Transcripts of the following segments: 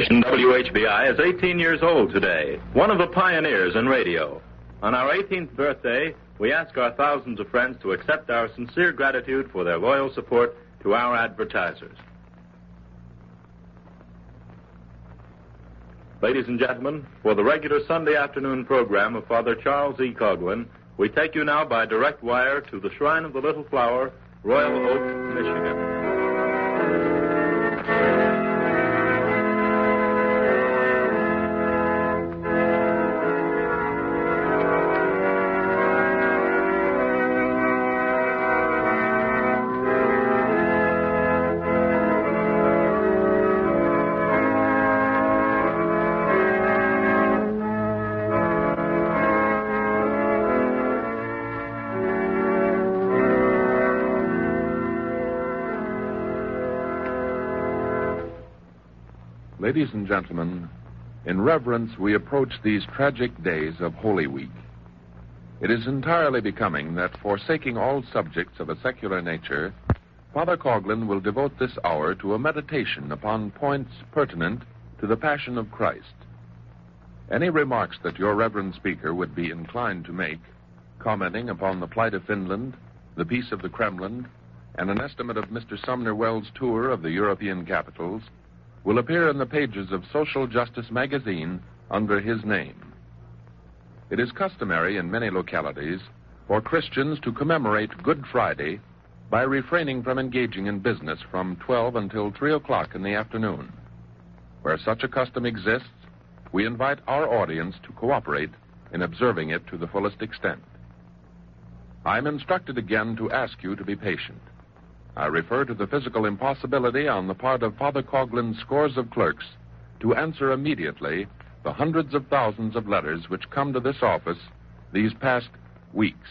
Station WHBI is 18 years old today, one of the pioneers in radio. On our 18th birthday, we ask our thousands of friends to accept our sincere gratitude for their loyal support to our advertisers. Ladies and gentlemen, for the regular Sunday afternoon program of Father Charles E. Coughlin, we take you now by direct wire to the Shrine of the Little Flower, Royal Oak, Michigan. Ladies and gentlemen, in reverence we approach these tragic days of Holy Week. It is entirely becoming that, forsaking all subjects of a secular nature, Father Coughlin will devote this hour to a meditation upon points pertinent to the Passion of Christ. Any remarks that your reverend speaker would be inclined to make, commenting upon the plight of Finland, the peace of the Kremlin, and an estimate of Mr. Sumner Welles' tour of the European capitals, will appear in the pages of Social Justice magazine under his name. It is customary in many localities for Christians to commemorate Good Friday by refraining from engaging in business from 12 until 3 o'clock in the afternoon. Where such a custom exists, we invite our audience to cooperate in observing it to the fullest extent. I am instructed again to ask you to be patient. I refer to the physical impossibility on the part of Father Coughlin's scores of clerks to answer immediately the hundreds of thousands of letters which come to this office these past weeks.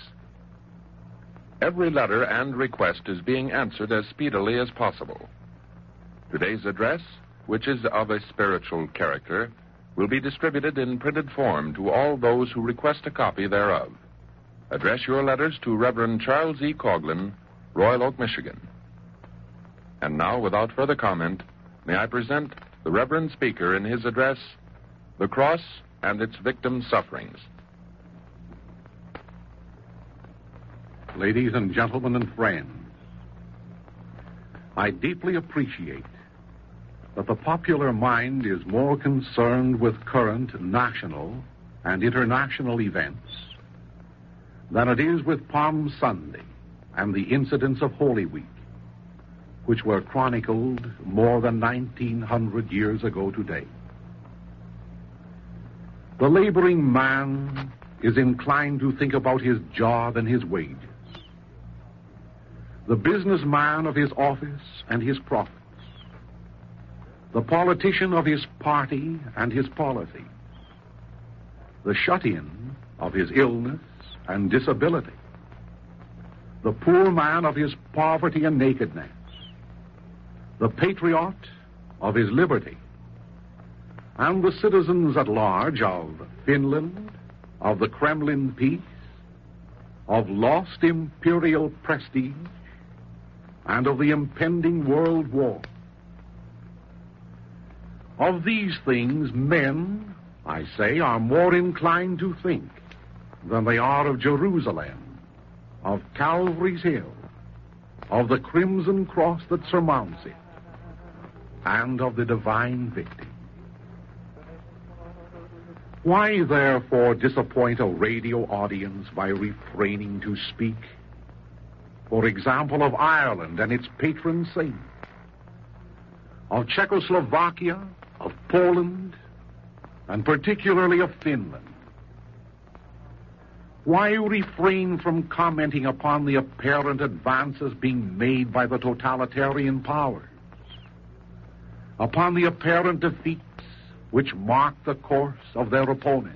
Every letter and request is being answered as speedily as possible. Today's address, which is of a spiritual character, will be distributed in printed form to all those who request a copy thereof. Address your letters to Reverend Charles E. Coughlin, Royal Oak, Michigan. And now, without further comment, may I present the Reverend Speaker in his address, The Cross and Its Victims' Sufferings. Ladies and gentlemen and friends, I deeply appreciate that the popular mind is more concerned with current national and international events than it is with Palm Sunday and the incidents of Holy Week, which were chronicled more than 1,900 years ago today. The laboring man is inclined to think about his job and his wages. The businessman of his office and his profits. The politician of his party and his policy. The shut-in of his illness and disability. The poor man of his poverty and nakedness. The patriot of his liberty, and the citizens at large of Finland, of the Kremlin peace, of lost imperial prestige, and of the impending world war. Of these things, men, I say, are more inclined to think than they are of Jerusalem, of Calvary's Hill, of the crimson cross that surmounts it, and of the divine victim. Why, therefore, disappoint a radio audience by refraining to speak, for example, of Ireland and its patron saint, of Czechoslovakia, of Poland, and particularly of Finland? Why refrain from commenting upon the apparent advances being made by the totalitarian powers, upon the apparent defeats which mark the course of their opponents?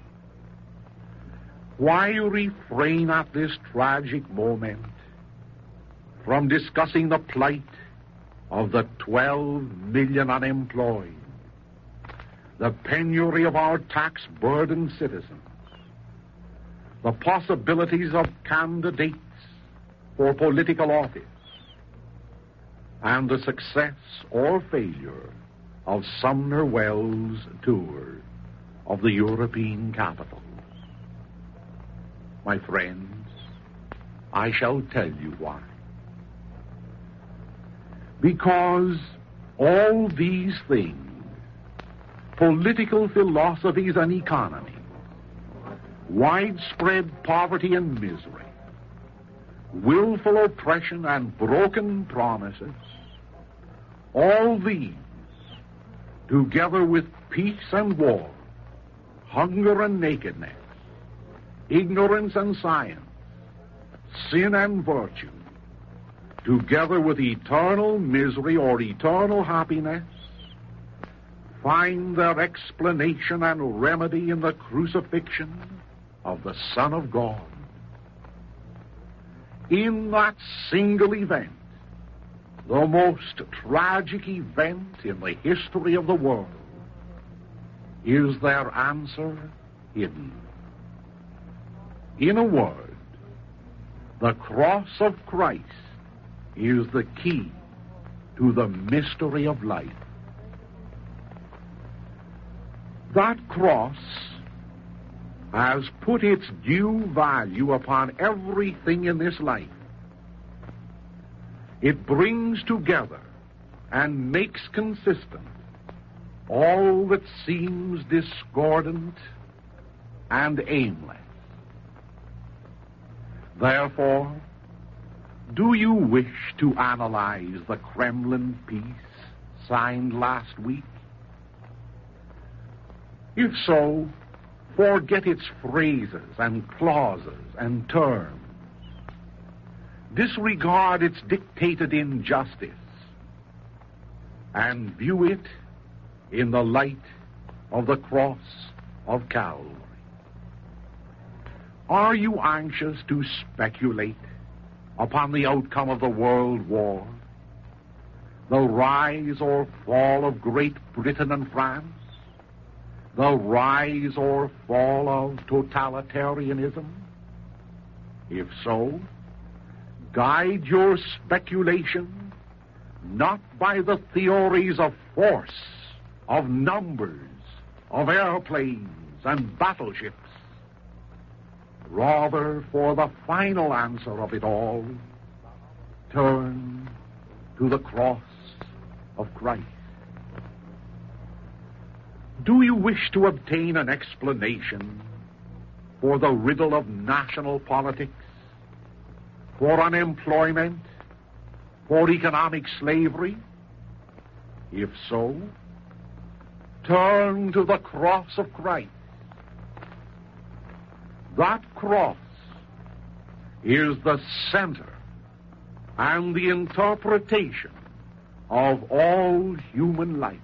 Why refrain at this tragic moment from discussing the plight of the 12 million unemployed, the penury of our tax-burdened citizens, the possibilities of candidates for political office, and the success or failure of Sumner Welles' tour of the European capitals. My friends, I shall tell you why. Because all these things, political philosophies and economy, widespread poverty and misery, willful oppression and broken promises, all these, together with peace and war, hunger and nakedness, ignorance and science, sin and virtue, together with eternal misery or eternal happiness, find their explanation and remedy in the crucifixion of the Son of God. In that single event, the most tragic event in the history of the world, is their answer hidden. In a word, the cross of Christ is the key to the mystery of life. That cross has put its due value upon everything in this life. It brings together and makes consistent all that seems discordant and aimless. Therefore, do you wish to analyze the Kremlin peace signed last week? If so, forget its phrases and clauses and terms. Disregard its dictated injustice and view it in the light of the cross of Calvary. Are you anxious to speculate upon the outcome of the world war, the rise or fall of Great Britain and France, the rise or fall of totalitarianism? If so, guide your speculation not by the theories of force, of numbers, of airplanes and battleships. Rather, for the final answer of it all, turn to the cross of Christ. Do you wish to obtain an explanation for the riddle of national politics, for unemployment, for economic slavery? If so, turn to the cross of Christ. That cross is the center and the interpretation of all human life.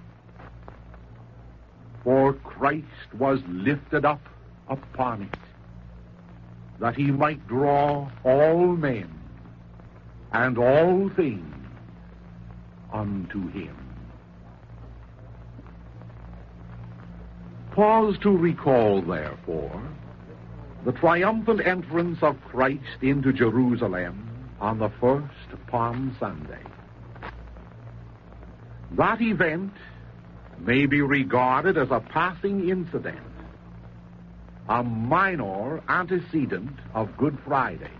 For Christ was lifted up upon it, that he might draw all men and all things unto him. Pause to recall, therefore, the triumphant entrance of Christ into Jerusalem on the first Palm Sunday. That event may be regarded as a passing incident, a minor antecedent of Good Friday.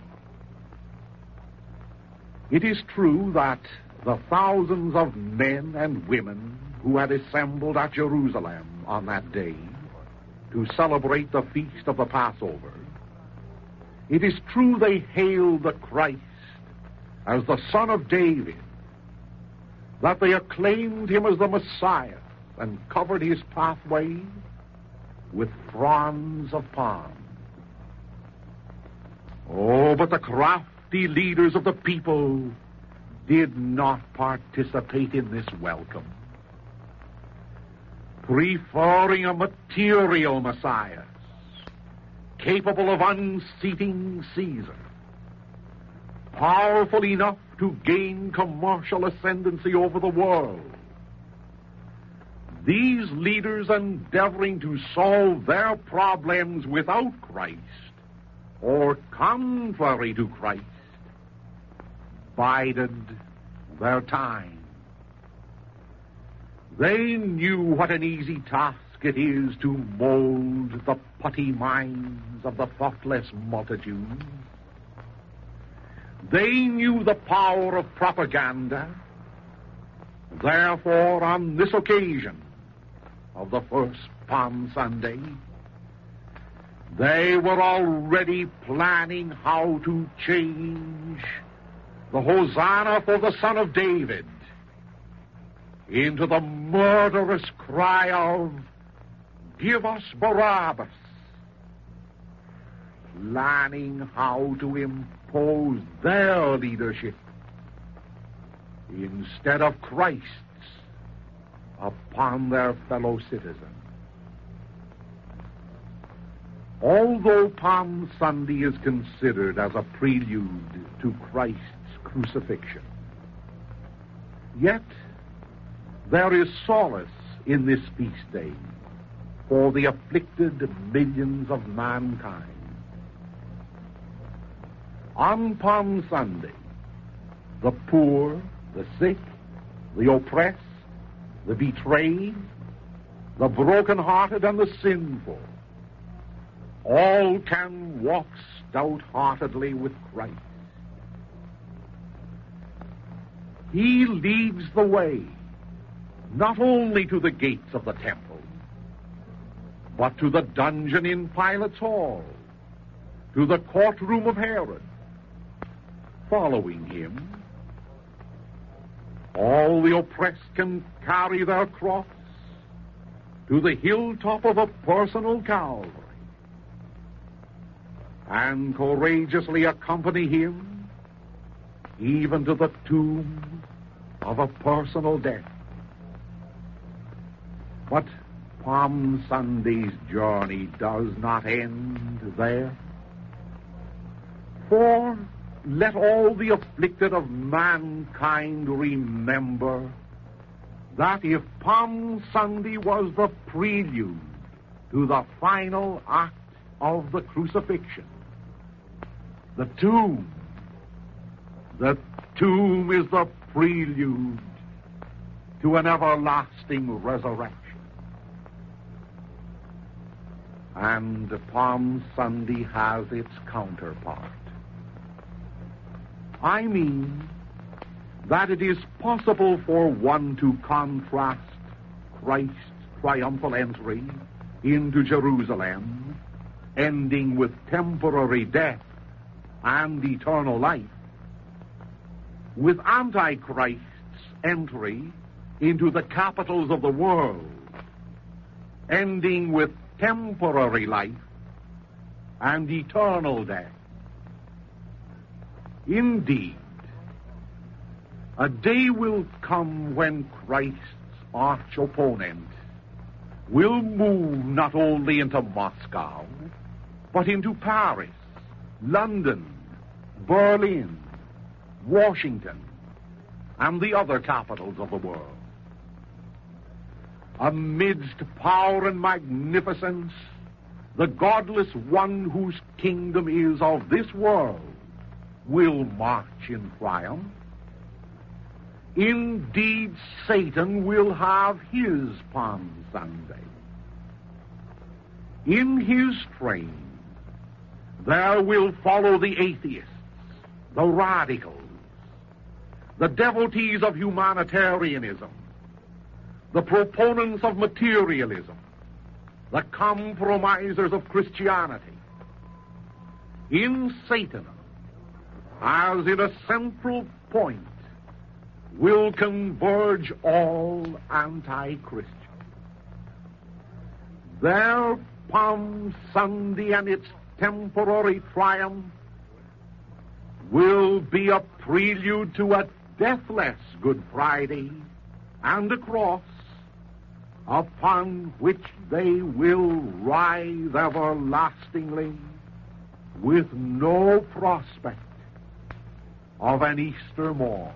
It is true that the thousands of men and women who had assembled at Jerusalem on that day to celebrate the feast of the Passover, it is true they hailed the Christ as the Son of David, that they acclaimed him as the Messiah and covered his pathway with fronds of palm. Oh, but the crafty leaders of the people did not participate in this welcome, preferring a material Messiah capable of unseating Caesar, powerful enough to gain commercial ascendancy over the world. These leaders endeavoring to solve their problems without Christ or contrary to Christ bided their time. They knew what an easy task it is to mold the putty minds of the thoughtless multitude. They knew the power of propaganda. Therefore, on this occasion of the first Palm Sunday, they were already planning how to change the Hosanna for the Son of David into the murderous cry of, "Give us Barabbas," planning how to impose their leadership instead of Christ's upon their fellow citizens. Although Palm Sunday is considered as a prelude to Christ's crucifixion, yet there is solace in this feast day for the afflicted millions of mankind. On Palm Sunday, the poor, the sick, the oppressed, the betrayed, the broken-hearted, and the sinful all can walk stout-heartedly with Christ. He leads the way not only to the gates of the temple, but to the dungeon in Pilate's hall, to the courtroom of Herod. Following him, all the oppressed can carry their cross to the hilltop of a personal Calvary and courageously accompany him even to the tomb of a personal death. But Palm Sunday's journey does not end there. For let all the afflicted of mankind remember that if Palm Sunday was the prelude to the final act of the crucifixion, the tomb is the prelude to an everlasting resurrection. And Palm Sunday has its counterpart. I mean that it is possible for one to contrast Christ's triumphal entry into Jerusalem, ending with temporary death and eternal life, with Antichrist's entry into the capitals of the world, ending with temporary life and eternal death. Indeed, a day will come when Christ's arch opponent will move not only into Moscow, but into Paris, London, Berlin, Washington, and the other capitals of the world. Amidst power and magnificence, the godless one whose kingdom is of this world will march in triumph. Indeed, Satan will have his Palm Sunday. In his train, there will follow the atheists, the radicals, the devotees of humanitarianism, the proponents of materialism, the compromisers of Christianity. In Satan, as in a central point, will converge all anti-Christians. Their Palm Sunday and its temporary triumph will be a prelude to a deathless Good Friday and a cross upon which they will rise everlastingly with no prospect of an Easter morn.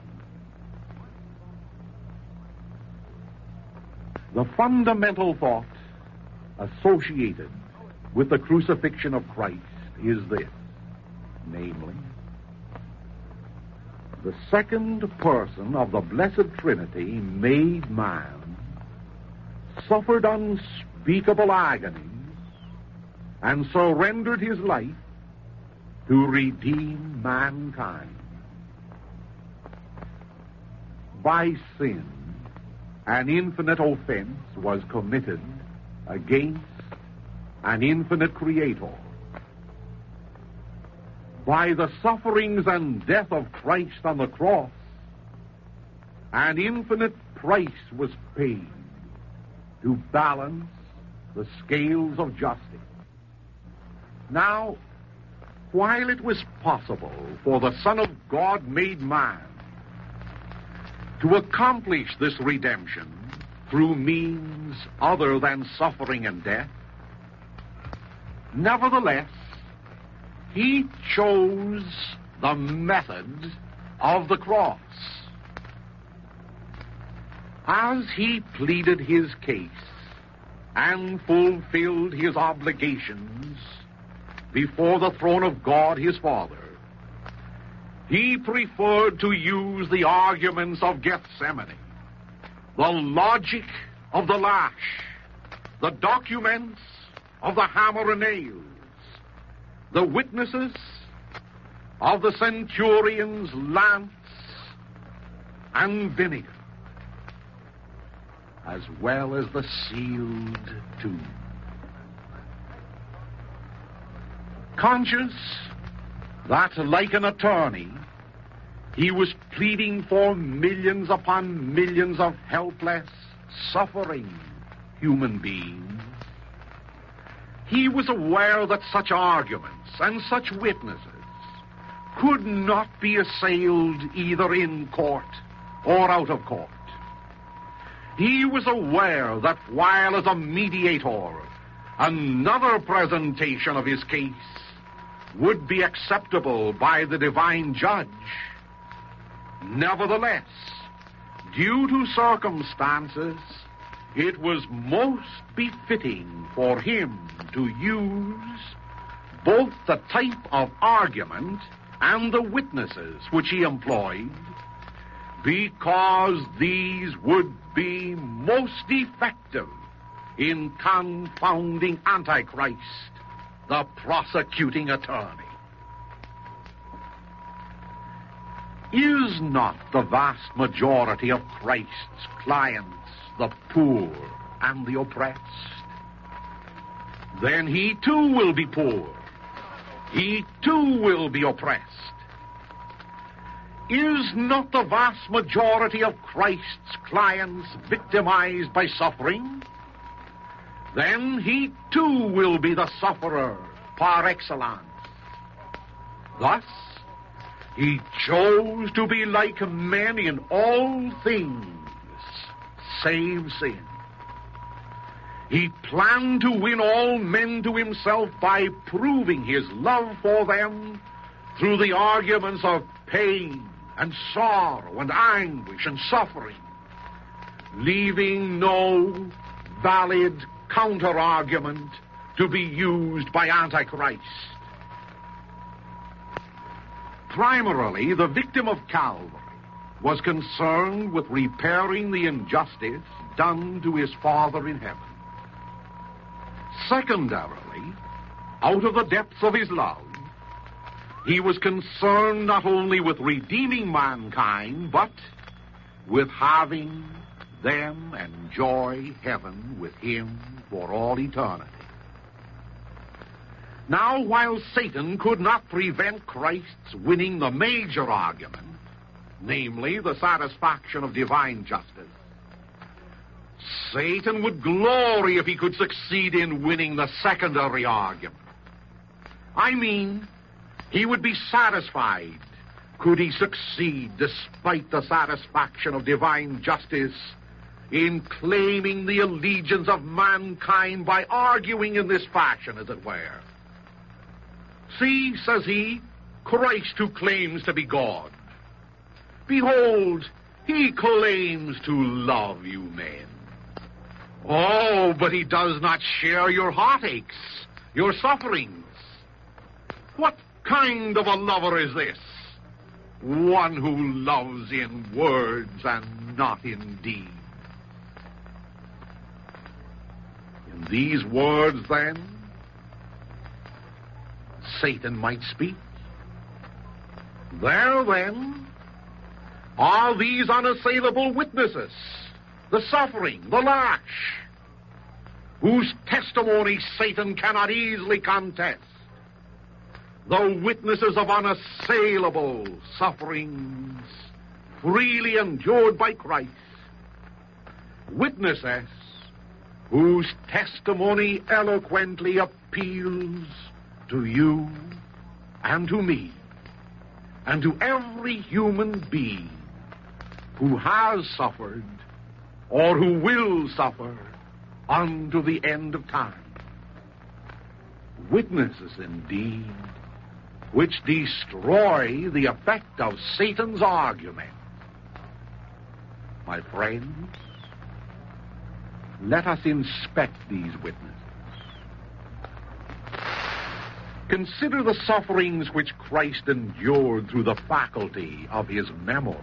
The fundamental thought associated with the crucifixion of Christ is this, namely, the second person of the Blessed Trinity made man suffered unspeakable agonies and surrendered his life to redeem mankind. By sin, an infinite offense was committed against an infinite Creator. By the sufferings and death of Christ on the cross, an infinite price was paid to balance the scales of justice. Now, while it was possible for the Son of God made man to accomplish this redemption through means other than suffering and death, nevertheless, he chose the method of the cross. As he pleaded his case and fulfilled his obligations before the throne of God his Father, he preferred to use the arguments of Gethsemane, the logic of the lash, the documents of the hammer and nails, the witnesses of the centurion's lance and vinegar, as well as the sealed tomb. Conscious that, like an attorney, he was pleading for millions upon millions of helpless, suffering human beings, he was aware that such arguments and such witnesses could not be assailed either in court or out of court. He was aware that while as a mediator, another presentation of his case would be acceptable by the divine judge, nevertheless, due to circumstances, it was most befitting for him to use both the type of argument and the witnesses which he employed, because these would be most effective in confounding Antichrist, the prosecuting attorney. Is not the vast majority of Christ's clients the poor and the oppressed? Then he too will be poor. He too will be oppressed. Is not the vast majority of Christ's clients victimized by suffering? Then he too will be the sufferer par excellence. Thus, he chose to be like men in all things, save sin. He planned to win all men to himself by proving his love for them through the arguments of pain and sorrow and anguish and suffering, leaving no valid counter-argument to be used by Antichrist. Primarily, the victim of Calvary was concerned with repairing the injustice done to his Father in heaven. Secondarily, out of the depths of his love, he was concerned not only with redeeming mankind, but with having them enjoy heaven with him for all eternity. Now, while Satan could not prevent Christ's winning the major argument, namely the satisfaction of divine justice, Satan would glory if he could succeed in winning the secondary argument. I mean, he would be satisfied could he succeed, despite the satisfaction of divine justice, in claiming the allegiance of mankind by arguing in this fashion, as it were. See, says he, Christ who claims to be God. Behold, he claims to love you men. Oh, but he does not share your heartaches, your sufferings. What kind of a lover is this? One who loves in words and not in deed. These words, then, Satan might speak. There, then, are these unassailable witnesses, the suffering, the lash, whose testimony Satan cannot easily contest, the witnesses of unassailable sufferings freely endured by Christ, witnesses whose testimony eloquently appeals to you and to me and to every human being who has suffered or who will suffer unto the end of time. Witnesses, indeed, which destroy the effect of Satan's argument. My friends, let us inspect these witnesses. Consider the sufferings which Christ endured through the faculty of his memory.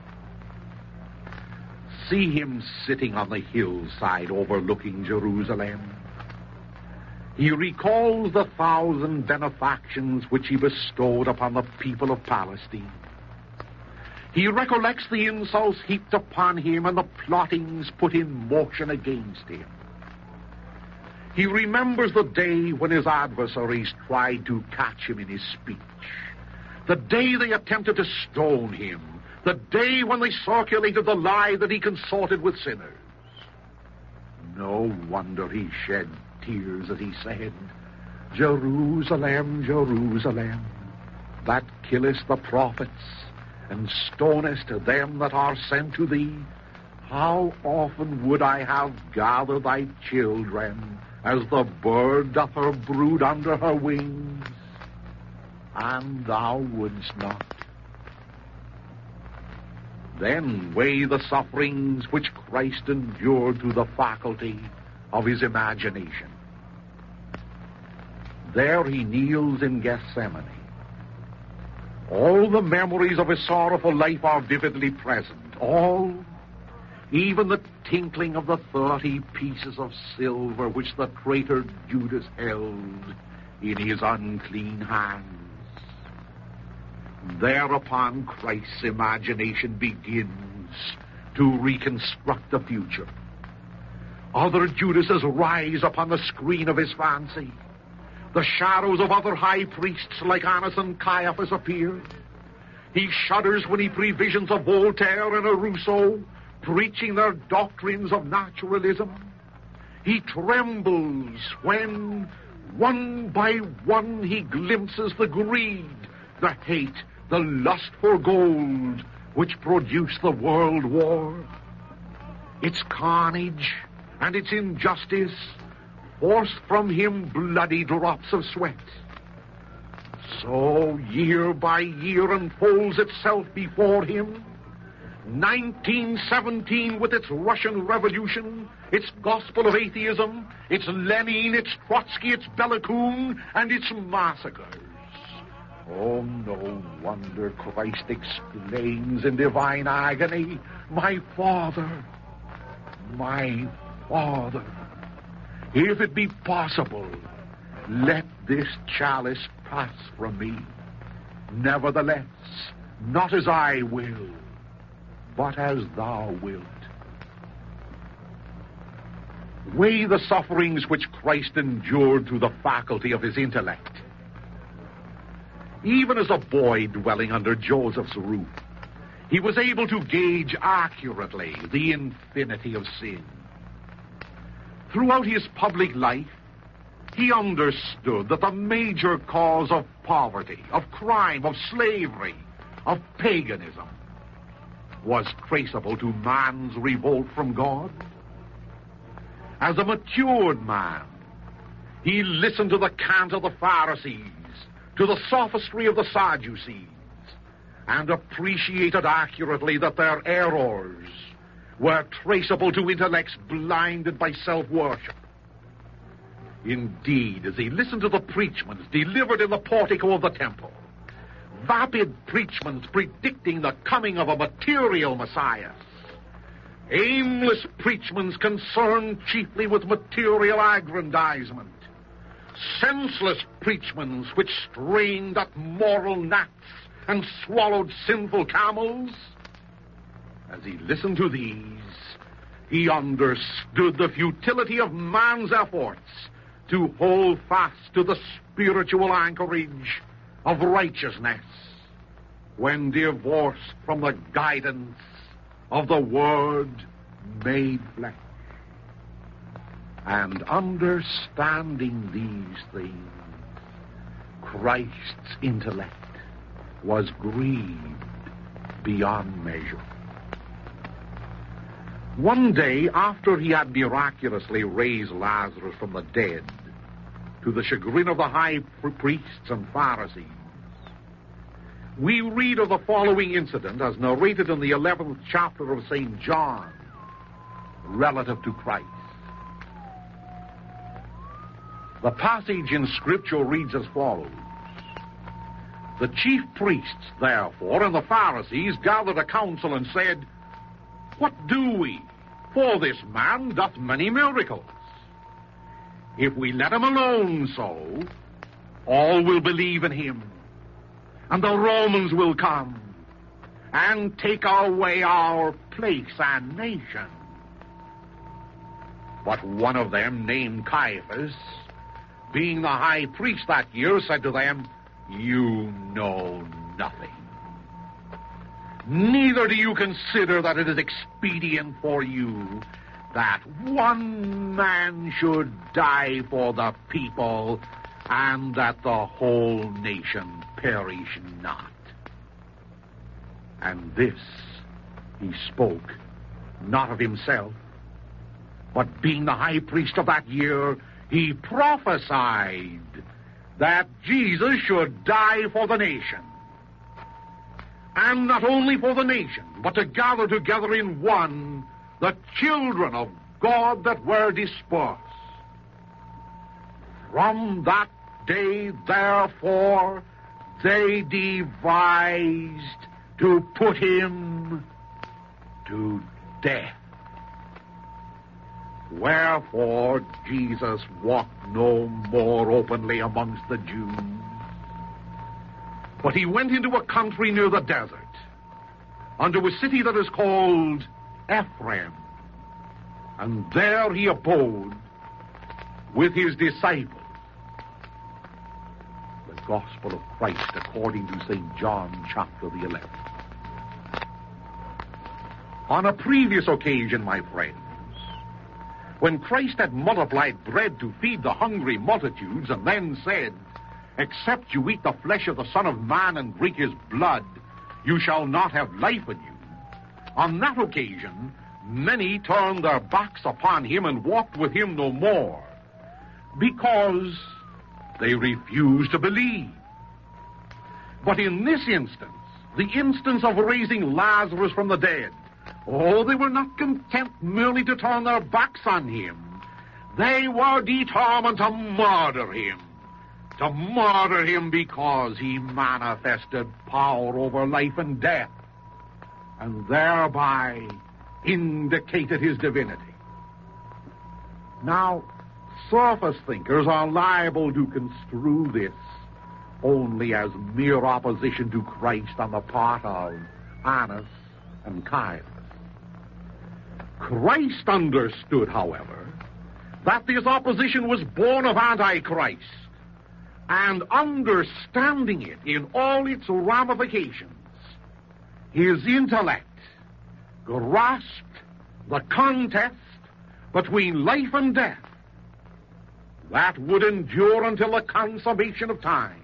See him sitting on the hillside overlooking Jerusalem. He recalls the 1,000 benefactions which he bestowed upon the people of Palestine. He recollects the insults heaped upon him and the plottings put in motion against him. He remembers the day when his adversaries tried to catch him in his speech, the day they attempted to stone him, the day when they circulated the lie that he consorted with sinners. No wonder he shed tears as he said, Jerusalem, Jerusalem, that killest the prophets, and stonest them that are sent to thee. How often would I have gathered thy children, as the bird doth her brood under her wings, and thou wouldst not. Then weigh the sufferings which Christ endured through the faculty of his imagination. There he kneels in Gethsemane. All the memories of his sorrowful life are vividly present. All, even the tinkling of the 30 pieces of silver which the traitor Judas held in his unclean hands. Thereupon Christ's imagination begins to reconstruct the future. Other Judases rise upon the screen of his fancy. The shadows of other high priests like Annas and Caiaphas appear. He shudders when he previsions a Voltaire and a Rousseau preaching their doctrines of naturalism. He trembles when, one by one, he glimpses the greed, the hate, the lust for gold which produced the world war. Its carnage and its injustice forced from him bloody drops of sweat. So year by year unfolds itself before him. 1917 with its Russian Revolution, its gospel of atheism, its Lenin, its Trotsky, its Belakoon, and its massacres. Oh, no wonder Christ exclaims in divine agony, my Father, if it be possible, let this chalice pass from me. Nevertheless, not as I will, but as thou wilt. Weigh the sufferings which Christ endured through the faculty of his intellect. Even as a boy dwelling under Joseph's roof, he was able to gauge accurately the infinity of sin. Throughout his public life, he understood that the major cause of poverty, of crime, of slavery, of paganism was traceable to man's revolt from God. As a matured man, he listened to the cant of the Pharisees, to the sophistry of the Sadducees, and appreciated accurately that their errors were traceable to intellects blinded by self-worship. Indeed, as he listened to the preachments delivered in the portico of the temple, vapid preachments predicting the coming of a material Messiah, aimless preachments concerned chiefly with material aggrandizement, senseless preachments which strained at moral gnats and swallowed sinful camels. As he listened to these, he understood the futility of man's efforts to hold fast to the spiritual anchorage of righteousness when divorced from the guidance of the Word made flesh. And understanding these things, Christ's intellect was grieved beyond measure. One day, after he had miraculously raised Lazarus from the dead, to the chagrin of the high priests and Pharisees, we read of the following incident as narrated in the 11th chapter of St. John, relative to Christ. The passage in Scripture reads as follows. The chief priests, therefore, and the Pharisees gathered a council and said, "What do we? For this man doth many miracles. If we let him alone so, all will believe in him, and the Romans will come and take away our place and nation." But one of them, named Caiaphas, being the high priest that year, said to them, "You know nothing. Neither do you consider that it is expedient for you that one man should die for the people, and that the whole nation perish not." And this he spoke not of himself, but being the high priest of that year, he prophesied that Jesus should die for the nation. And not only for the nation, but to gather together in one the children of God that were dispersed. From that day, therefore, they devised to put him to death. Wherefore Jesus walked no more openly amongst the Jews, but he went into a country near the desert, unto a city that is called Ephraim, and there he abode with his disciples. The Gospel of Christ according to St. John, chapter the 11th. On a previous occasion, my friends, when Christ had multiplied bread to feed the hungry multitudes, and then said, "Except you eat the flesh of the Son of Man and drink his blood, you shall not have life in you," on that occasion, many turned their backs upon him and walked with him no more, because they refused to believe. But in this instance, the instance of raising Lazarus from the dead, they were not content merely to turn their backs on him. They were determined to murder him. To murder him because he manifested power over life and death, and thereby indicated his divinity. Now, surface thinkers are liable to construe this only as mere opposition to Christ on the part of Annas and Caiaphas. Christ understood, however, that this opposition was born of Antichrist, and understanding it in all its ramifications, his intellect grasped the contest between life and death that would endure until the consummation of time.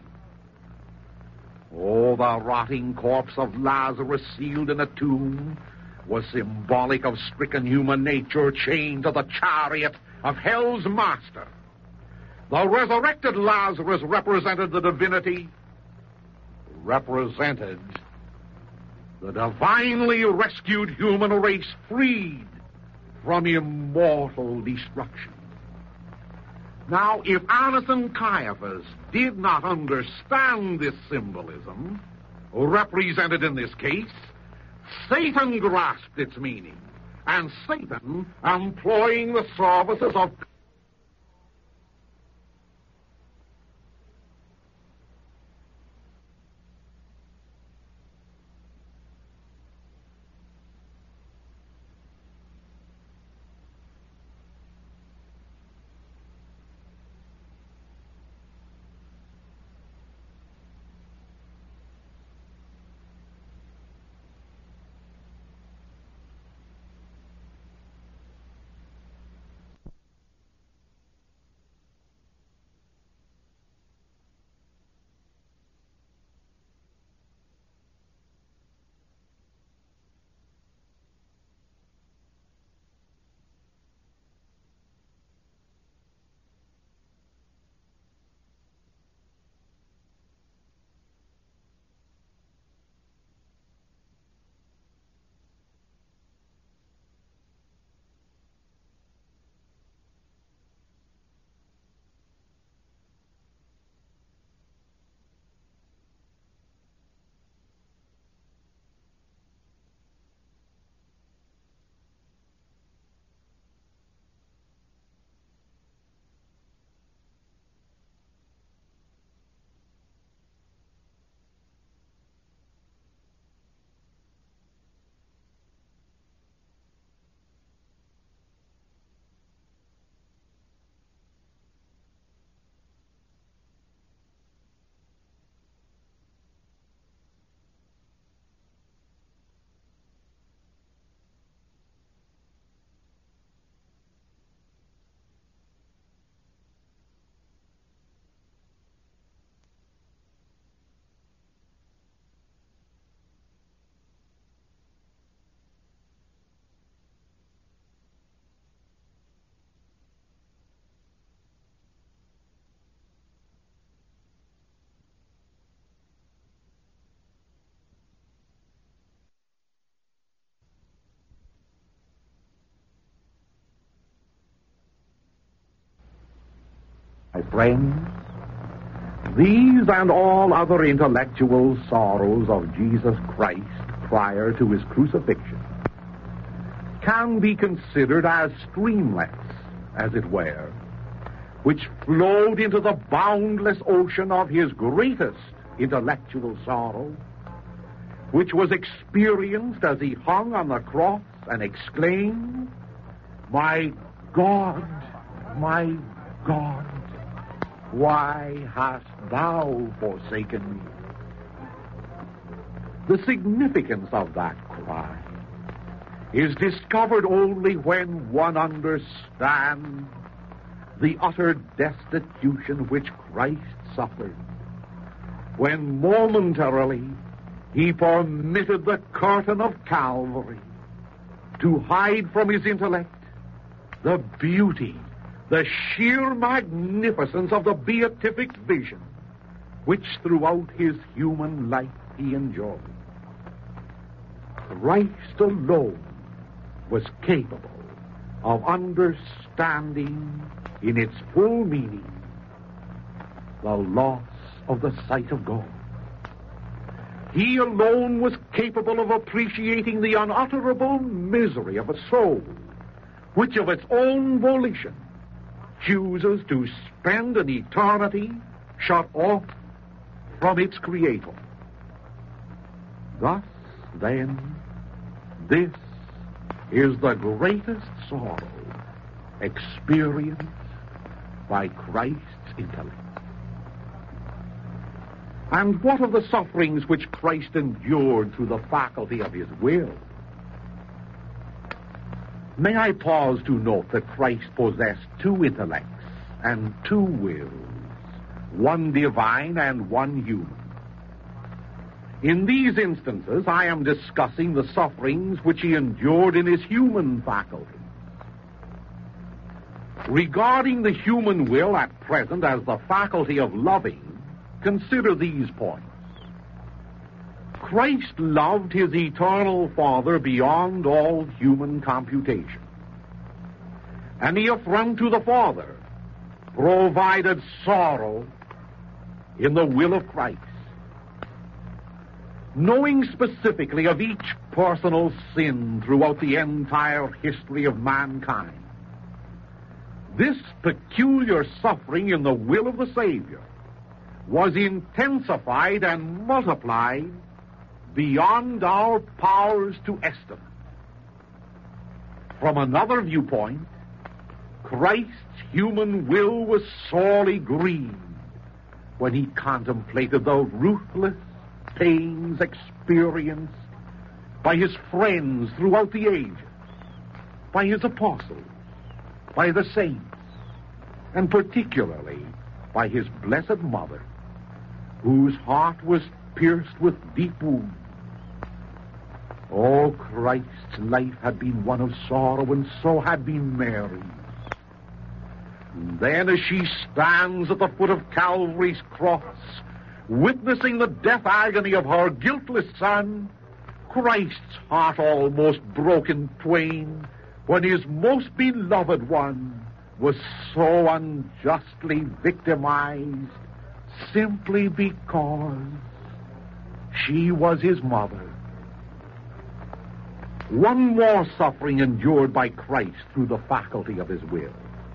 The rotting corpse of Lazarus sealed in a tomb was symbolic of stricken human nature chained to the chariot of hell's master. The resurrected Lazarus represented the divinity, represented the divinely rescued human race freed from immortal destruction. Now, if Annas and Caiaphas did not understand this symbolism represented in this case, Satan grasped its meaning and Satan employing the services of my friends, these and all other intellectual sorrows of Jesus Christ prior to his crucifixion can be considered as streamlets, as it were, which flowed into the boundless ocean of his greatest intellectual sorrow, which was experienced as he hung on the cross and exclaimed, my God, why hast thou forsaken me?" The significance of that cry is discovered only when one understands the utter destitution which Christ suffered, when momentarily he permitted the curtain of Calvary to hide from his intellect the beauty, the sheer magnificence of the beatific vision which throughout his human life he enjoyed. Christ alone was capable of understanding in its full meaning the loss of the sight of God. He alone was capable of appreciating the unutterable misery of a soul which of its own volition chooses to spend an eternity shut off from its Creator. Thus, then, this is the greatest sorrow experienced by Christ's intellect. And what of the sufferings which Christ endured through the faculty of his will? May I pause to note that Christ possessed two intellects and two wills, one divine and one human. In these instances, I am discussing the sufferings which he endured in his human faculty. Regarding the human will at present as the faculty of loving, consider these points. Christ loved his eternal Father beyond all human computation. And the affront to the Father provided sorrow in the will of Christ. Knowing specifically of each personal sin throughout the entire history of mankind. This peculiar suffering in the will of the Savior was intensified and multiplied beyond our powers to estimate. From another viewpoint, Christ's human will was sorely grieved when he contemplated the ruthless pains experienced by his friends throughout the ages, by his apostles, by the saints, and particularly by his blessed mother, whose heart was pierced with deep wounds. Oh, Christ's life had been one of sorrow, and so had been Mary's. And then, as she stands at the foot of Calvary's cross, witnessing the death agony of her guiltless son, Christ's heart almost broke in twain when his most beloved one was so unjustly victimized simply because she was his mother. One more suffering endured by Christ through the faculty of his will.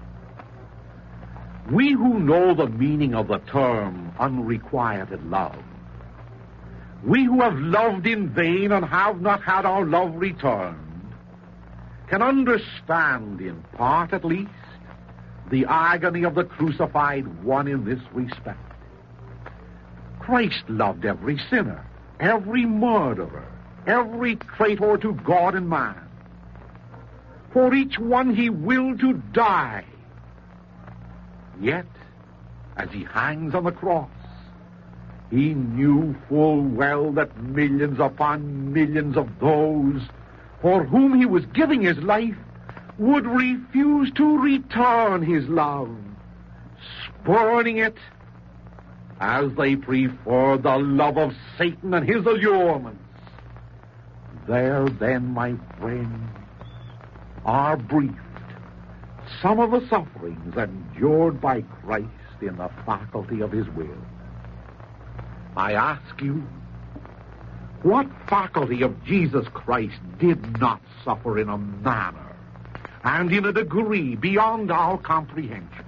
We who know the meaning of the term unrequited love, we who have loved in vain and have not had our love returned, can understand, in part at least, the agony of the crucified one in this respect. Christ loved every sinner, every murderer, every traitor to God and man. For each one he willed to die. Yet, as he hangs on the cross, he knew full well that millions upon millions of those for whom he was giving his life would refuse to return his love, spurning it as they preferred the love of Satan and his allurements. There, then, my friend, are briefed some of the sufferings endured by Christ in the faculty of his will. I ask you, what faculty of Jesus Christ did not suffer in a manner and in a degree beyond our comprehension?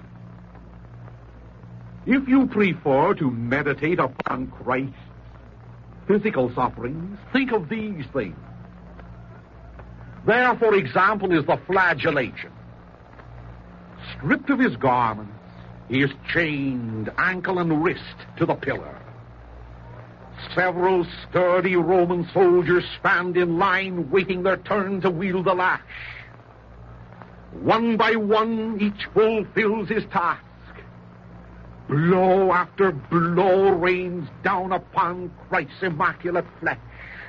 If you prefer to meditate upon Christ's physical sufferings, think of these things. There, for example, is the flagellation. Stripped of his garments, he is chained ankle and wrist to the pillar. Several sturdy Roman soldiers stand in line waiting their turn to wield the lash. One by one, each fulfills his task. Blow after blow rains down upon Christ's immaculate flesh.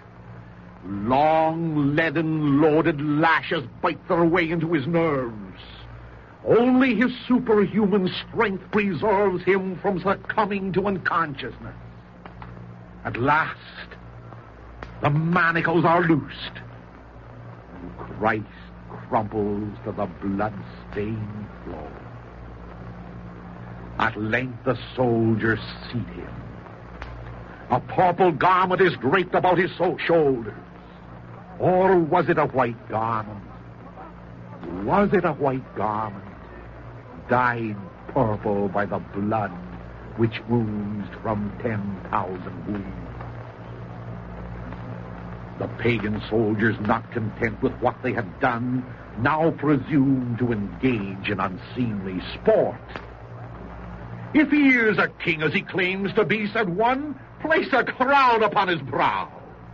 Long, leaden-loaded lashes bite their way into his nerves. Only his superhuman strength preserves him from succumbing to unconsciousness. At last, the manacles are loosed, and Christ crumples to the blood-stained floor. At length, the soldiers seat him. A purple garment is draped about his shoulders. Or was it a white garment? Was it a white garment, dyed purple by the blood which oozed from 10,000 wounds? The pagan soldiers, not content with what they had done, now presumed to engage in unseemly sport. If he is a king as he claims to be, said one, place a crown upon his brow.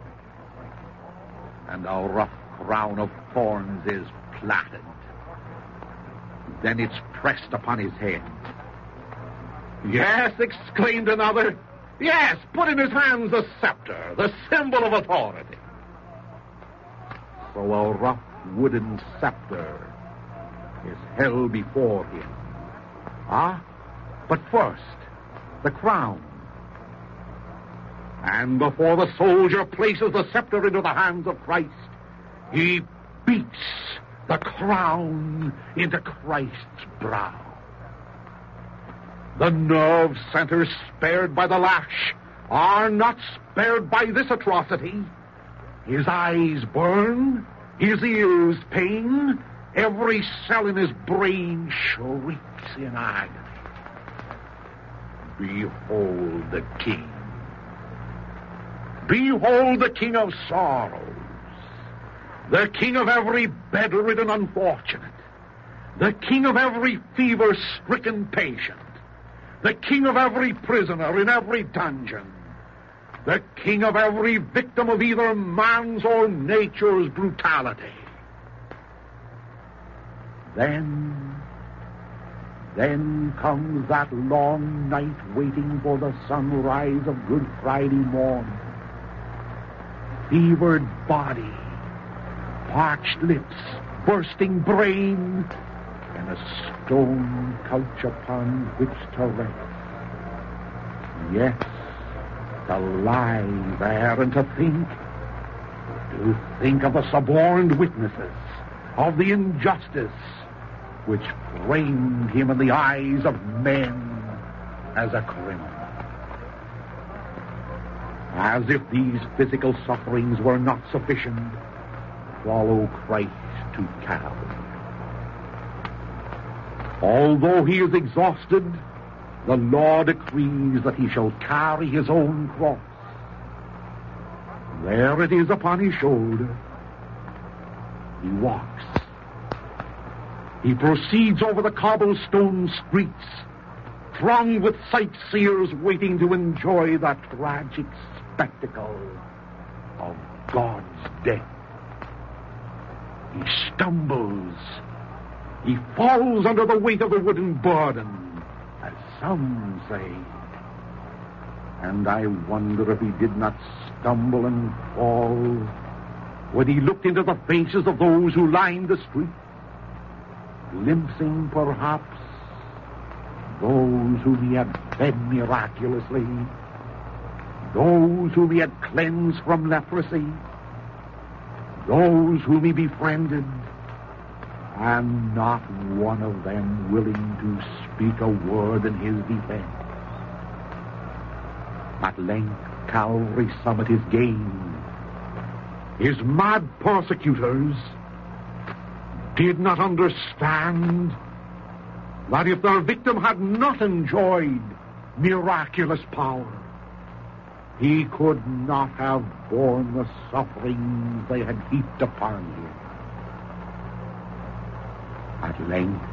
And a rough crown of thorns is plaited. Then it's pressed upon his head. Yes, exclaimed another. Yes, put in his hands the scepter, the symbol of authority. So a rough wooden scepter is held before him. But first, the crown. And before the soldier places the scepter into the hands of Christ, he beats the crown into Christ's brow. The nerve centers spared by the lash are not spared by this atrocity. His eyes burn, his ears pain, every cell in his brain shrieks in agony. Behold the King. Behold the King of sorrows, the King of every bedridden unfortunate, the King of every fever-stricken patient, the King of every prisoner in every dungeon, the King of every victim of either man's or nature's brutality. Then comes that long night waiting for the sunrise of Good Friday morning. Fevered body, parched lips, bursting brain, and a stone couch upon which to rest. Yes, to lie there and to think of the suborned witnesses, of the injustice which framed him in the eyes of men as a criminal. As if these physical sufferings were not sufficient, follow Christ to Calvary. Although he is exhausted, the law decrees that he shall carry his own cross. There it is upon his shoulder. He walks. He proceeds over the cobblestone streets, thronged with sightseers waiting to enjoy the tragic spectacle of God's death. He stumbles. He falls under the weight of the wooden burden, as some say. And I wonder if he did not stumble and fall when he looked into the faces of those who lined the street, glimpsing perhaps those whom he had fed miraculously, those whom he had cleansed from leprosy, those whom he befriended, and not one of them willing to speak a word in his defense. At length, Calvary's summit is gained. His mad persecutors did not understand that if their victim had not enjoyed miraculous power, he could not have borne the sufferings they had heaped upon him. At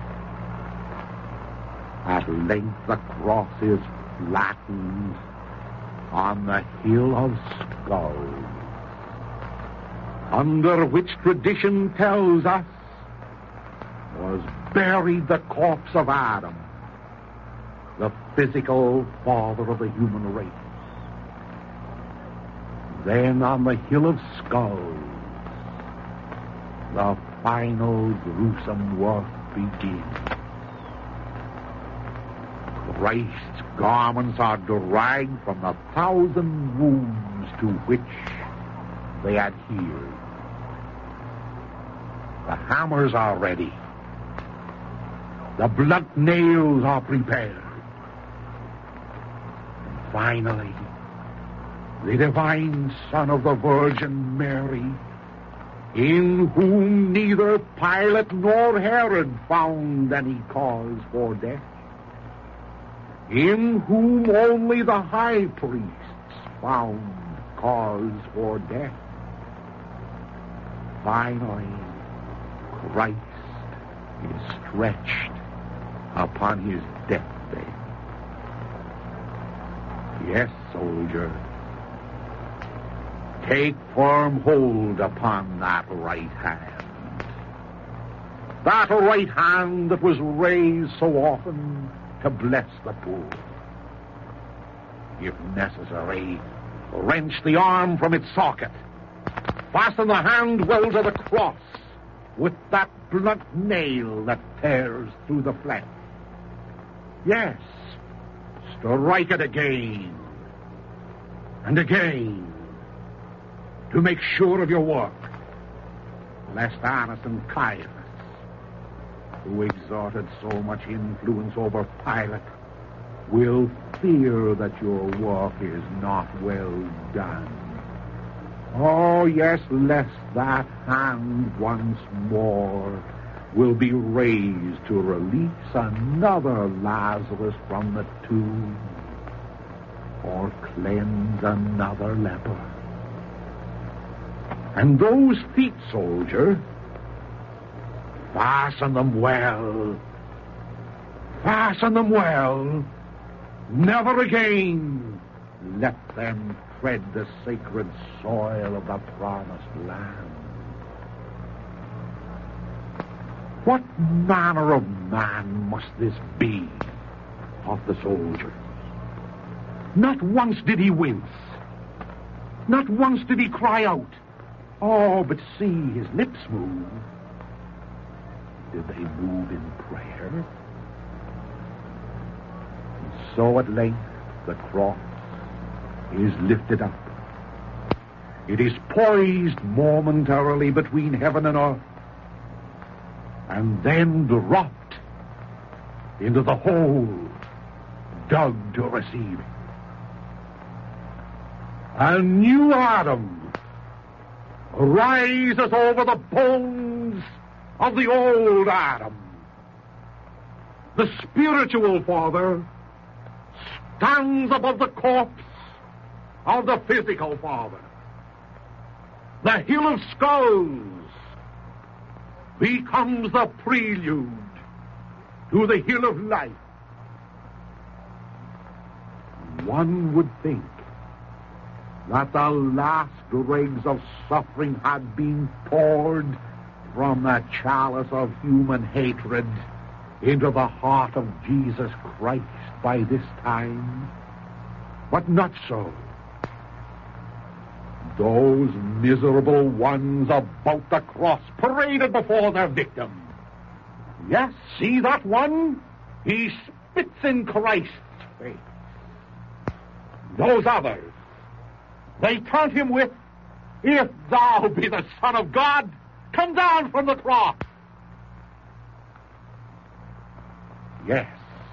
length the cross is flattened on the hill of skulls, under which tradition tells us was buried the corpse of Adam, the physical father of the human race. Then on the hill of skulls, the final gruesome work begins. Christ's garments are dragged from the 1,000 wounds to which they adhered. The hammers are ready. The blunt nails are prepared. And finally, the divine Son of the Virgin Mary, in whom neither Pilate nor Herod found any cause for death, in whom only the high priests found cause for death. Finally, Christ is stretched upon his deathbed. Yes, soldier, take firm hold upon that right hand. That right hand that was raised so often to bless the poor. If necessary, wrench the arm from its socket. Fasten the hand well to the cross with that blunt nail that tears through the flesh. Yes, strike it again and again to make sure of your work, lest Annas and Caiaphas, who exerted so much influence over Pilate, will fear that your work is not well done. Oh, yes, lest that hand once more will be raised to release another Lazarus from the tomb, or cleanse another leper. And those feet, soldier, fasten them well. Fasten them well. Never again let them tread the sacred soil of the promised land. What manner of man must this be? Of the soldiers. Not once did he wince. Not once did he cry out. Oh, but see his lips move. Did they move in prayer? And so at length the cross is lifted up. It is poised momentarily between heaven and earth, and then dropped into the hole dug to receive it. A new Adam rises over the bones of the old Adam. The spiritual father stands above the corpse of the physical father. The hill of skulls becomes the prelude to the hill of life. One would think that the last dregs of suffering had been poured from the chalice of human hatred into the heart of Jesus Christ by this time. But not so. Those miserable ones about the cross paraded before their victim. Yes, see that one? He spits in Christ's face. Those others, they taunt him with, "If thou be the Son of God, come down from the cross." Yes.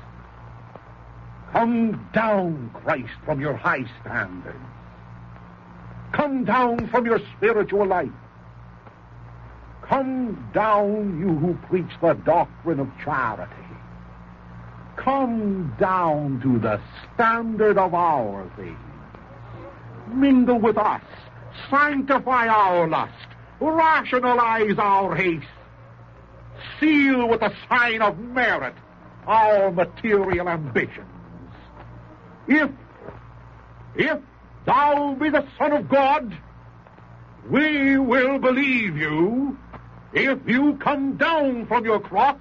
Come down, Christ, from your high standards. Come down from your spiritual life. Come down, you who preach the doctrine of charity. Come down to the standard of our things. Mingle with us. Sanctify our lust. Rationalize our haste. Seal with the sign of merit our material ambitions. If thou be the Son of God, we will believe you if you come down from your cross.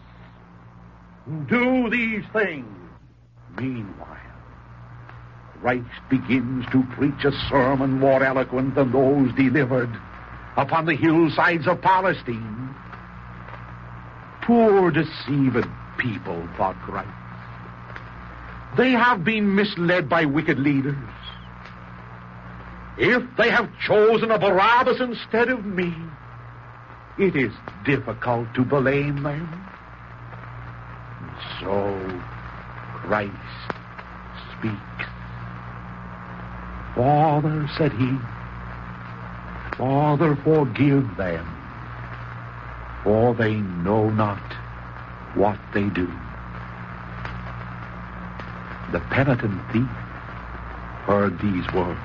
Do these things. Meanwhile, Christ begins to preach a sermon more eloquent than those delivered upon the hillsides of Palestine. Poor deceived people, thought Christ. They have been misled by wicked leaders. If they have chosen a Barabbas instead of me, it is difficult to blame them. So Christ speaks. "Father," said he, "Father, forgive them, for they know not what they do." The penitent thief heard these words.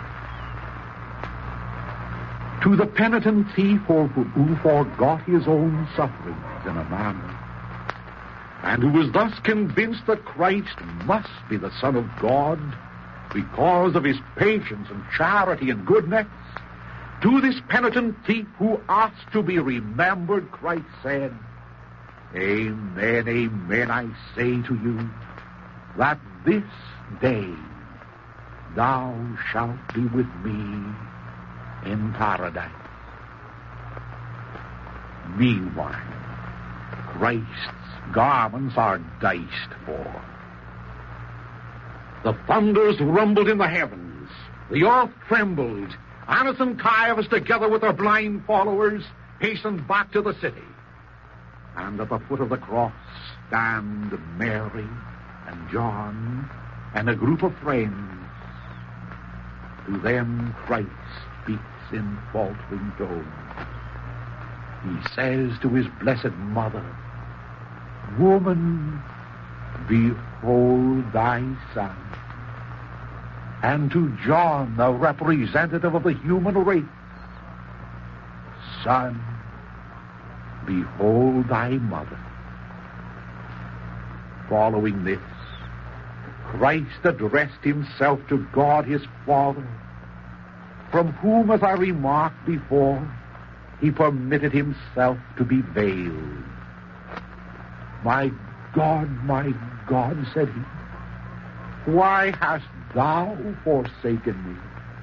To the penitent thief who forgot his own sufferings in a manner, and who was thus convinced that Christ must be the Son of God because of his patience and charity and goodness, to this penitent thief who asked to be remembered, Christ said, "Amen, amen, I say to you, that this day thou shalt be with me in paradise." Meanwhile, Christ's garments are diced for. The thunders rumbled in the heavens. The earth trembled. Annas and Caiaphas, together with their blind followers, hastened back to the city. And at the foot of the cross stand Mary and John and a group of friends. To them Christ speaks in faltering tone. He says to his blessed mother, "Woman, behold thy son." And to John, the representative of the human race, "Son, behold thy mother." Following this, Christ addressed himself to God his Father, from whom, as I remarked before, he permitted himself to be veiled. my God, said he, why hast thou forsaken me?"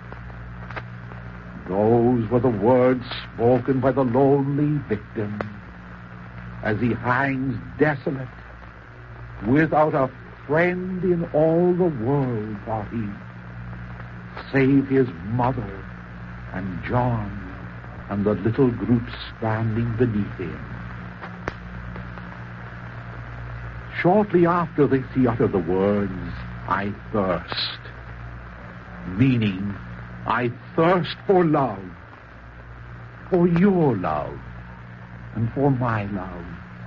Those were the words spoken by the lonely victim as he hangs desolate, without a friend in all the world, thought he, save his mother and John and the little group standing beneath him. Shortly after this, he uttered the words, "I thirst," meaning, I thirst for love, for your love, and for my love.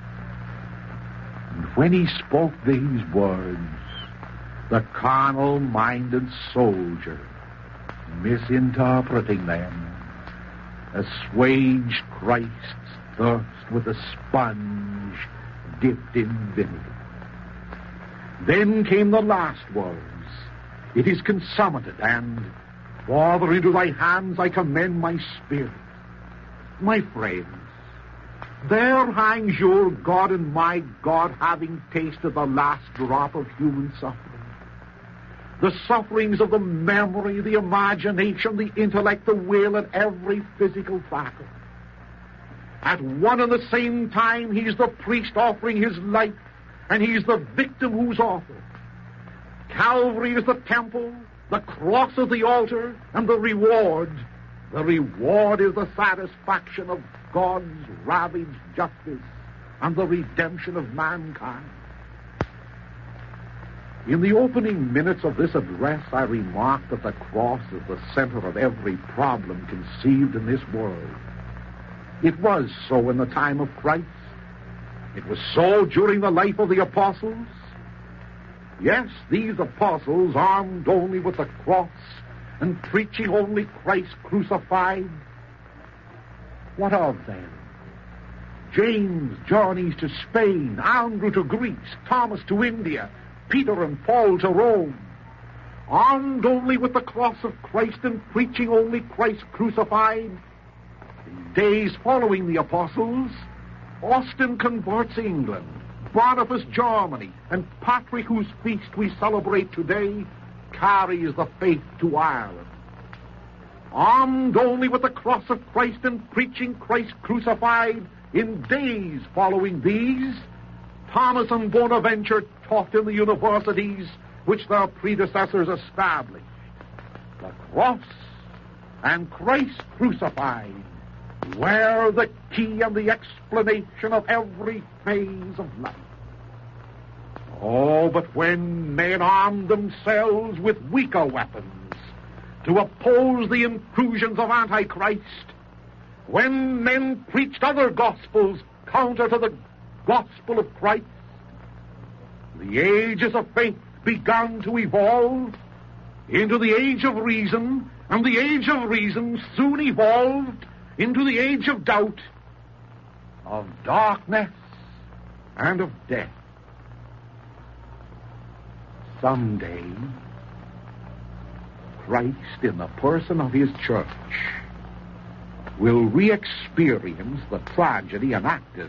And when he spoke these words, the carnal-minded soldier, misinterpreting them, assuaged Christ's thirst with a sponge dipped in vinegar. Then came the last words, "It is consummated," and, "Father, into thy hands I commend my spirit." My friends, there hangs your God and my God, having tasted the last drop of human suffering. The sufferings of the memory, the imagination, the intellect, the will, and every physical faculty. At one and the same time, he's the priest offering his life, and he's the victim who's offered. Calvary is the temple, the cross is the altar, and the reward is the satisfaction of God's ravaged justice and the redemption of mankind. In the opening minutes of this address, I remarked that the cross is the center of every problem conceived in this world. It was so in the time of Christ. It was so during the life of the apostles. Yes, these apostles, armed only with the cross and preaching only Christ crucified. What of them? James journeys to Spain, Andrew to Greece, Thomas to India, Peter and Paul to Rome. Armed only with the cross of Christ and preaching only Christ crucified. In days following the apostles, Austin converts England, Boniface Germany, and Patrick, whose feast we celebrate today, carries the faith to Ireland. Armed only with the cross of Christ and preaching Christ crucified, in days following these, Thomas and Bonaventure taught in the universities which their predecessors established. The cross and Christ crucified were the key and the explanation of every phase of life. Oh, but when men armed themselves with weaker weapons to oppose the intrusions of Antichrist, when men preached other gospels counter to the gospel of Christ, the ages of faith began to evolve into the age of reason, and the age of reason soon evolved into the age of doubt, of darkness, and of death. Someday, Christ, in the person of his church, will re-experience the tragedy enacted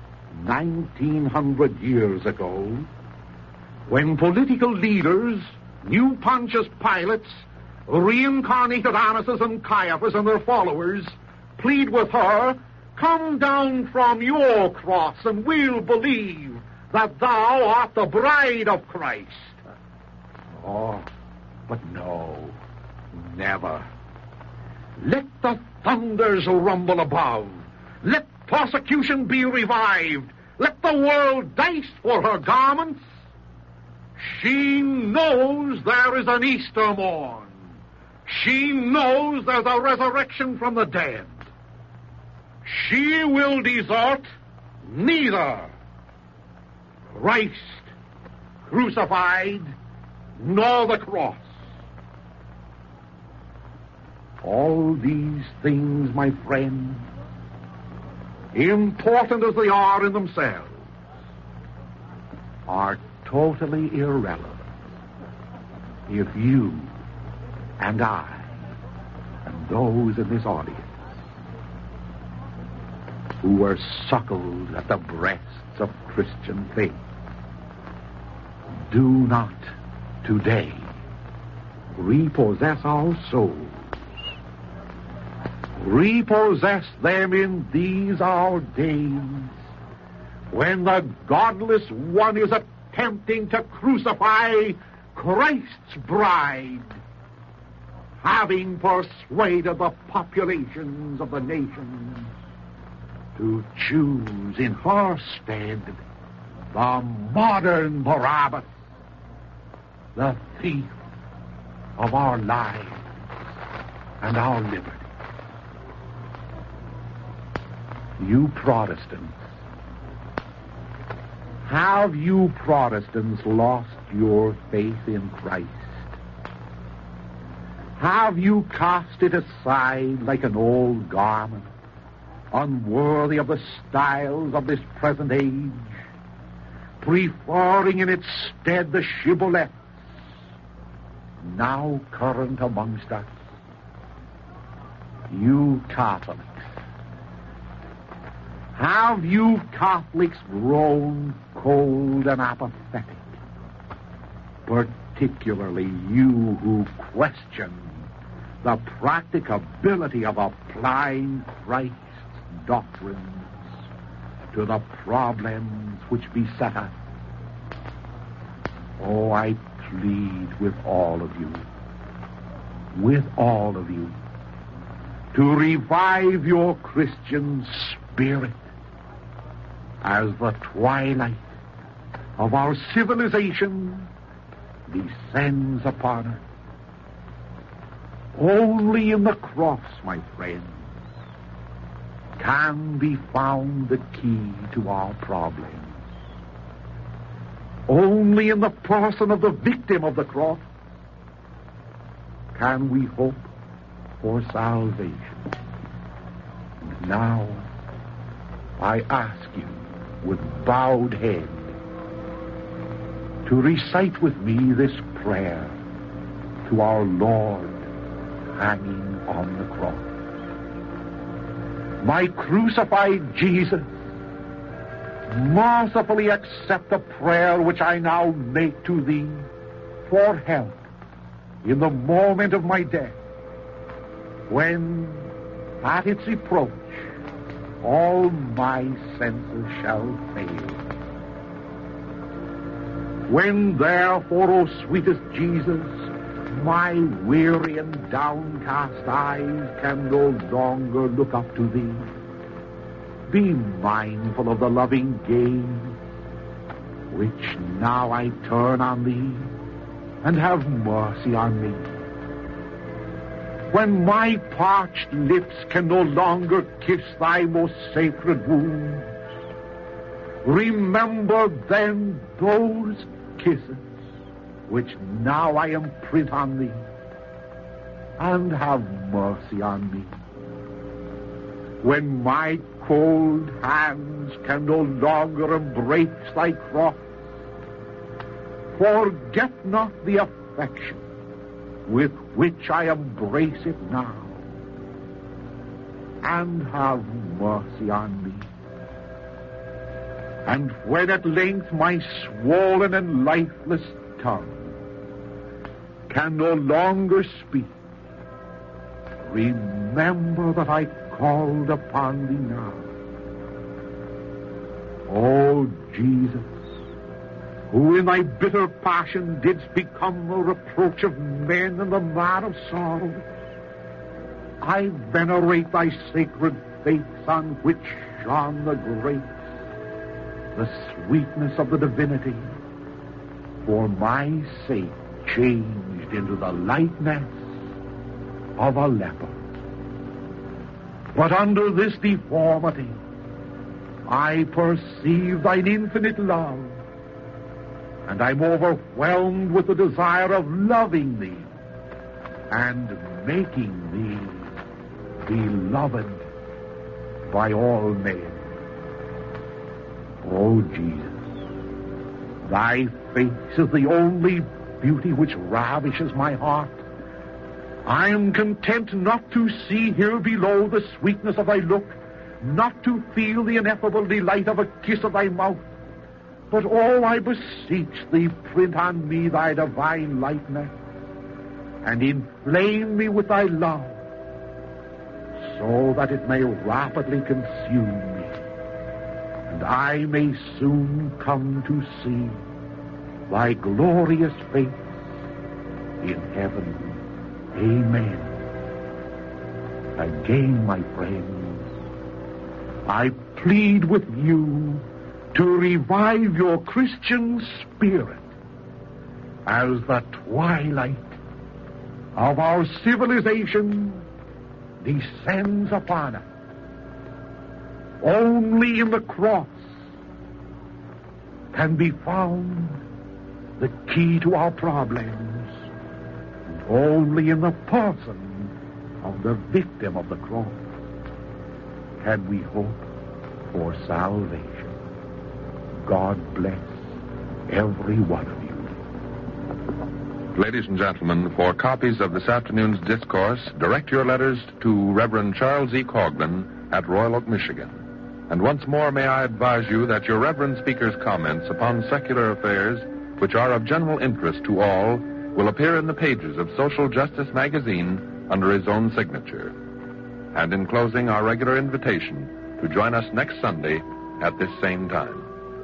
1900 years ago, when political leaders, new Pontius Pilates, reincarnated Annas and Caiaphas and their followers, plead with her, "Come down from your cross and we'll believe that thou art the bride of Christ." Oh, but no, never. Let the thunders rumble above. Let persecution be revived. Let the world dice for her garments. She knows there is an Easter morn. She knows there's a resurrection from the dead. She will desert neither Christ crucified nor the cross. All these things, my friend, important as they are in themselves, are totally irrelevant if you and I and those in this audience who were suckled at the breasts of Christian faith do not today repossess our souls, repossess them in these our days when the godless one is attempting to crucify Christ's bride, having persuaded the populations of the nations to choose in her stead the modern Barabbas, the thief of our lives and our liberty. You Protestants, have you Protestants lost your faith in Christ? Have you cast it aside like an old garment, unworthy of the styles of this present age, preferring in its stead the shibboleths now current amongst us? You Catholics, have you Catholics grown cold and apathetic, particularly you who question the practicability of applying Christ's doctrines to the problems which beset us? Oh, I plead with all of you, to revive your Christian spirit as the twilight of our civilization descends upon us. Only in the cross, my friends, can be found the key to our problems. Only in the person of the victim of the cross can we hope for salvation. And now, I ask you, with bowed head, to recite with me this prayer to our Lord hanging on the cross. My crucified Jesus, mercifully accept the prayer which I now make to thee for help in the moment of my death, when at its approach all my senses shall fail. When therefore, O sweetest Jesus, my weary and downcast eyes can no longer look up to thee, be mindful of the loving gaze which now I turn on thee, and have mercy on me. When my parched lips can no longer kiss thy most sacred wounds, remember then those kisses which now I imprint on thee, and have mercy on me. When my cold hands can no longer embrace thy cross, forget not the affection with which I embrace it now, and have mercy on me. And when at length my swollen and lifeless tongue can no longer speak, remember that I called upon thee now. O Jesus, who in thy bitter passion didst become the reproach of men and the man of sorrow, I venerate thy sacred face on which shone the grace, the sweetness of the divinity, for my sake changed into the likeness of a leper. But under this deformity, I perceive thine infinite love, and I'm overwhelmed with the desire of loving thee and making thee beloved by all men. O Jesus, thy face is the only beauty which ravishes my heart. I am content not to see here below the sweetness of thy look, not to feel the ineffable delight of a kiss of thy mouth, but, oh, I beseech thee, print on me thy divine likeness, and inflame me with thy love, so that it may rapidly consume me, and I may soon come to see thy glorious face in heaven. Amen. Again, my friends, I plead with you to revive your Christian spirit as the twilight of our civilization descends upon us. Only in the cross can be found the key to our problems. Only in the person of the victim of the cross can we hope for salvation. God bless every one of you. Ladies and gentlemen, for copies of this afternoon's discourse, direct your letters to Reverend Charles E. Coughlin at Royal Oak, Michigan. And once more may I advise you that your Reverend Speaker's comments upon secular affairs, which are of general interest to all, will appear in the pages of Social Justice magazine under his own signature. And in closing, our regular invitation to join us next Sunday at this same time.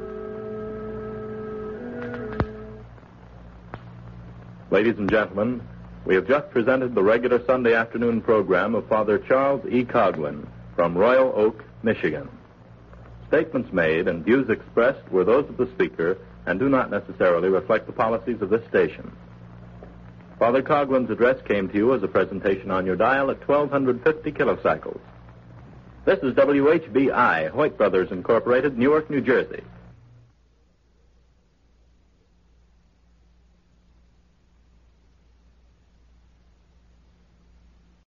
Ladies and gentlemen, we have just presented the regular Sunday afternoon program of Father Charles E. Coughlin from Royal Oak, Michigan. Statements made and views expressed were those of the speaker and do not necessarily reflect the policies of this station. Father Coughlin's address came to you as a presentation on your dial at 1250 kilocycles. This is WHBI, Hoyt Brothers Incorporated, Newark, New Jersey.